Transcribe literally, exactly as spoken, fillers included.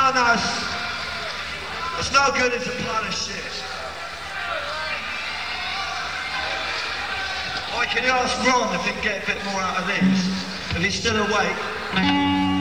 No, no, it's, it's no good as a pile of shit. Or you can ask Ron if he can get a bit more out of these, if he's still awake.